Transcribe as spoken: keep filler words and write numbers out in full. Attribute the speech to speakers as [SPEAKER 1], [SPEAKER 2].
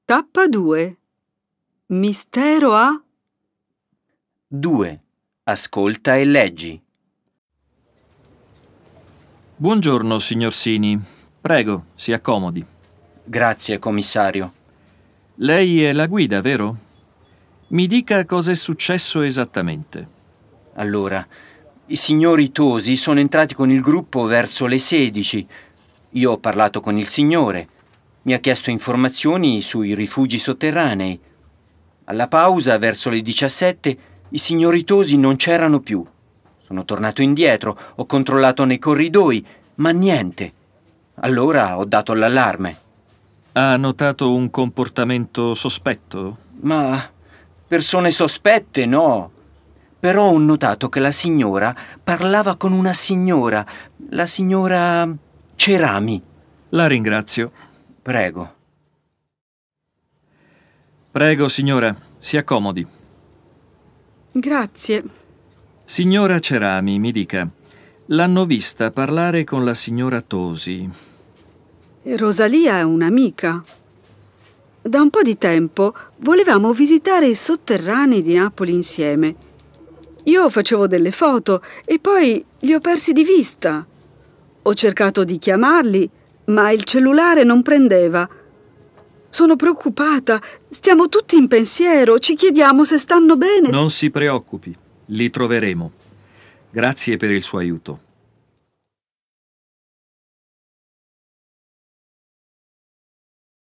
[SPEAKER 1] Tappa due. Mistero a...
[SPEAKER 2] due. Ascolta e leggi.
[SPEAKER 3] Buongiorno, signor Sini. Prego, si accomodi.
[SPEAKER 2] Grazie, commissario.
[SPEAKER 3] Lei è la guida, vero? Mi dica cosa è successo esattamente.
[SPEAKER 2] Allora, i signori Tosi sono entrati con il gruppo verso le sedici. Io ho parlato con il signore. Mi ha chiesto informazioni sui rifugi sotterranei. Alla pausa, verso le diciassette, i signori Tosi non c'erano più. Sono tornato indietro, ho controllato nei corridoi, ma niente. Allora ho dato l'allarme.
[SPEAKER 3] Ha notato un comportamento sospetto?
[SPEAKER 2] Ma persone sospette no. Però ho notato che la signora parlava con una signora, la signora Cerami.
[SPEAKER 3] La ringrazio.
[SPEAKER 2] Prego.
[SPEAKER 3] Prego, signora, si accomodi.
[SPEAKER 1] Grazie.
[SPEAKER 3] Signora Cerami, mi dica, l'hanno vista parlare con la signora Tosi.
[SPEAKER 1] Rosalia è un'amica. Da un po' di tempo volevamo visitare i sotterranei di Napoli insieme. Io facevo delle foto e poi li ho persi di vista. Ho cercato di chiamarli, ma il cellulare non prendeva. Sono preoccupata, stiamo tutti in pensiero, ci chiediamo se stanno bene.
[SPEAKER 3] Non si preoccupi, li troveremo. Grazie per il suo aiuto.